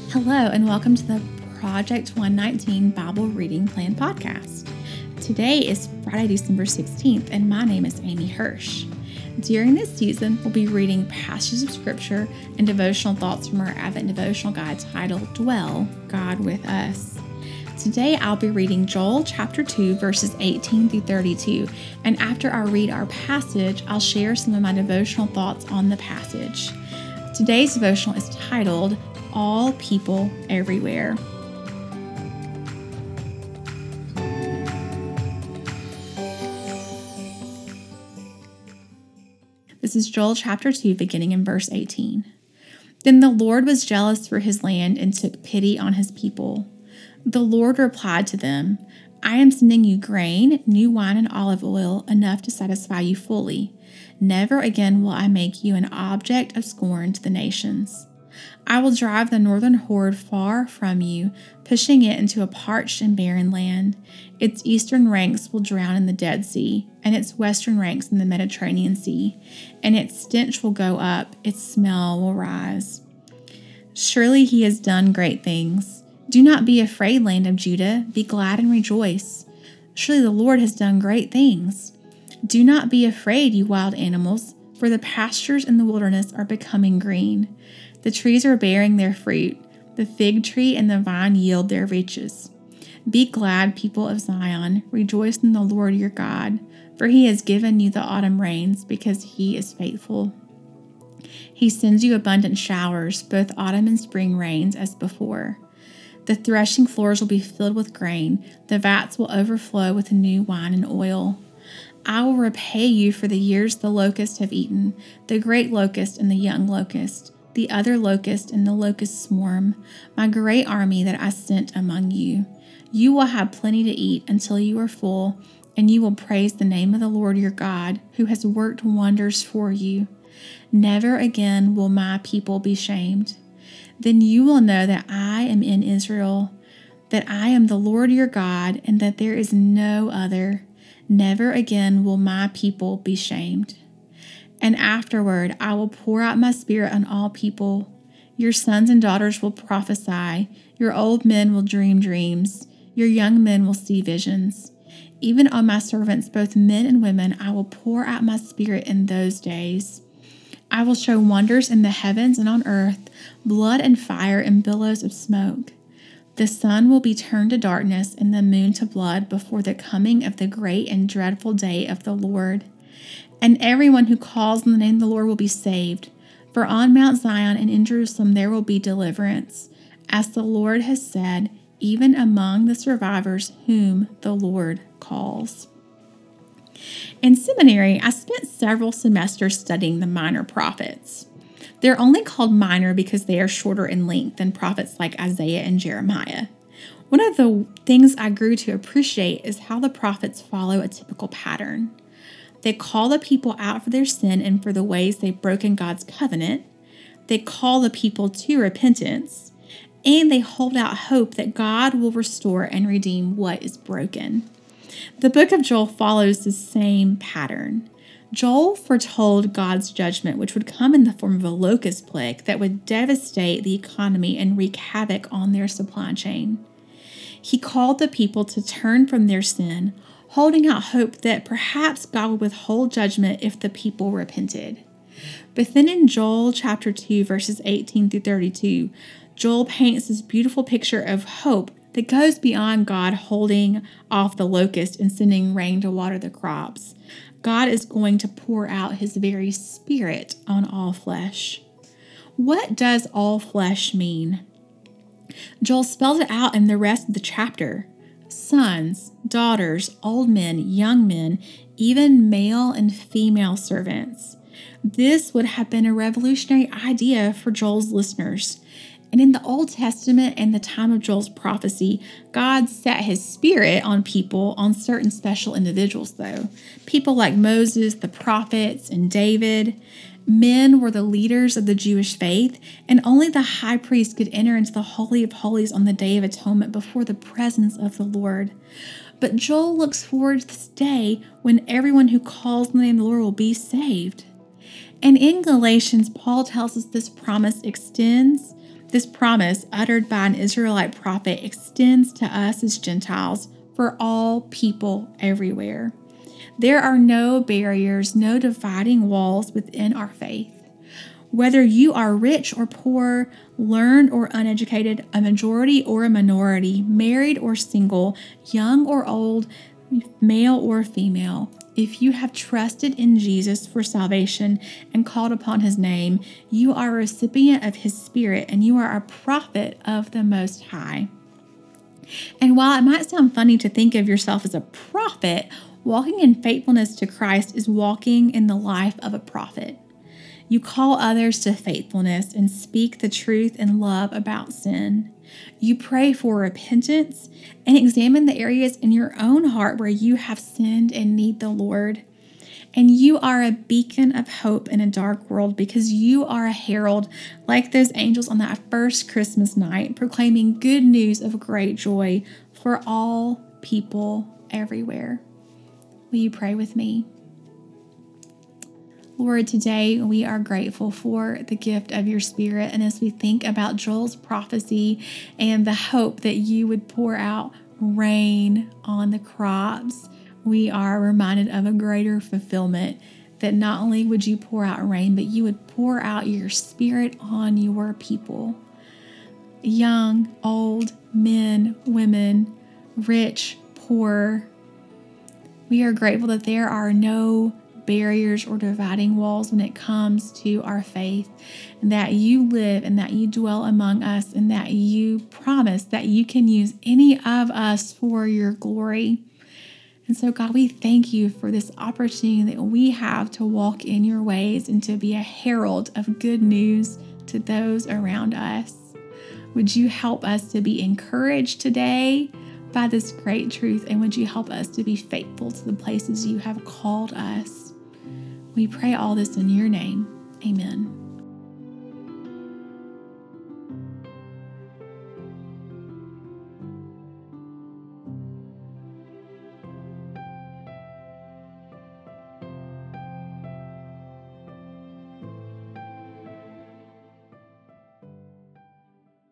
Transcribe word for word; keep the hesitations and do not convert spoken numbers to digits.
Hello, and welcome to the Project one nineteen Bible Reading Plan podcast. Today is Friday, December sixteenth, and my name is Amy Hirsch. During this season, we'll be reading passages of Scripture and devotional thoughts from our Advent devotional guide titled Dwell, God with Us. Today, I'll be reading Joel chapter two, verses eighteen through thirty-two, and after I read our passage, I'll share some of my devotional thoughts on the passage. Today's devotional is titled All People Everywhere. This is Joel chapter two, beginning in verse eighteen. Then the Lord was jealous for his land and took pity on his people. The Lord replied to them, I am sending you grain, new wine, and olive oil, enough to satisfy you fully. Never again will I make you an object of scorn to the nations. I will drive the northern horde far from you, pushing it into a parched and barren land. Its eastern ranks will drown in the Dead Sea, and its western ranks in the Mediterranean Sea, and its stench will go up, its smell will rise. Surely he has done great things. Do not be afraid, land of Judah. Be glad and rejoice. Surely the Lord has done great things. Do not be afraid, you wild animals, for the pastures in the wilderness are becoming green. The trees are bearing their fruit. The fig tree and the vine yield their riches. Be glad, people of Zion. Rejoice in the Lord your God, for he has given you the autumn rains, because he is faithful. He sends you abundant showers, both autumn and spring rains as before. The threshing floors will be filled with grain. The vats will overflow with new wine and oil. I will repay you for the years the locusts have eaten, the great locust and the young locust, the other locust and the locust swarm, my great army that I sent among you. You will have plenty to eat until you are full, and you will praise the name of the Lord your God, who has worked wonders for you. Never again will my people be shamed. Then you will know that I am in Israel, that I am the Lord your God, and that there is no other. Never again will my people be shamed. And afterward I will pour out my spirit on all people. Your sons and daughters will prophesy. Your old men will dream dreams. Your young men will see visions. Even on my servants, both men and women, I will pour out my spirit in those days. I will show wonders in the heavens and on earth, blood and fire and billows of smoke. The sun will be turned to darkness and the moon to blood before the coming of the great and dreadful day of the Lord. And everyone who calls on the name of the Lord will be saved. For on Mount Zion and in Jerusalem there will be deliverance, as the Lord has said, even among the survivors whom the Lord calls. In seminary, I spent several semesters studying the minor prophets. They're only called minor because they are shorter in length than prophets like Isaiah and Jeremiah. One of the things I grew to appreciate is how the prophets follow a typical pattern. They call the people out for their sin and for the ways they've broken God's covenant. They call the people to repentance, and they hold out hope that God will restore and redeem what is broken. The book of Joel follows the same pattern. Joel foretold God's judgment, which would come in the form of a locust plague that would devastate the economy and wreak havoc on their supply chain. He called the people to turn from their sin, holding out hope that perhaps God would withhold judgment if the people repented. But then in Joel chapter two, verses eighteen through thirty-two, Joel paints this beautiful picture of hope that goes beyond God holding off the locust and sending rain to water the crops. God is going to pour out his very spirit on all flesh. What does all flesh mean? Joel spells it out in the rest of the chapter. Sons, daughters, old men, young men, even male and female servants. This would have been a revolutionary idea for Joel's listeners. And in the Old Testament and the time of Joel's prophecy, God set his spirit on people, on certain special individuals, though. People like Moses, the prophets, and David. Men were the leaders of the Jewish faith, and only the high priest could enter into the Holy of Holies on the Day of Atonement before the presence of the Lord. But Joel looks forward to this day when everyone who calls on the name of the Lord will be saved. And in Galatians, Paul tells us this promise extends This promise, uttered by an Israelite prophet, extends to us as Gentiles for all people everywhere. There are no barriers, no dividing walls within our faith. Whether you are rich or poor, learned or uneducated, a majority or a minority, married or single, young or old, male or female, if you have trusted in Jesus for salvation and called upon his name, you are a recipient of his Spirit and you are a prophet of the Most High. And while it might sound funny to think of yourself as a prophet, walking in faithfulness to Christ is walking in the life of a prophet. You call others to faithfulness and speak the truth in love about sin. You pray for repentance and examine the areas in your own heart where you have sinned and need the Lord. And you are a beacon of hope in a dark world because you are a herald like those angels on that first Christmas night, proclaiming good news of great joy for all people everywhere. Will you pray with me? Lord, today we are grateful for the gift of your Spirit. And as we think about Joel's prophecy and the hope that you would pour out rain on the crops, we are reminded of a greater fulfillment that not only would you pour out rain, but you would pour out your Spirit on your people. Young, old, men, women, rich, poor. We are grateful that there are no barriers or dividing walls when it comes to our faith, and that you live and that you dwell among us, and that you promise that you can use any of us for your glory. And so, God, we thank you for this opportunity that we have to walk in your ways and to be a herald of good news to those around us. Would you help us to be encouraged today by this great truth, and would you help us to be faithful to the places you have called us? We pray all this in your name. Amen.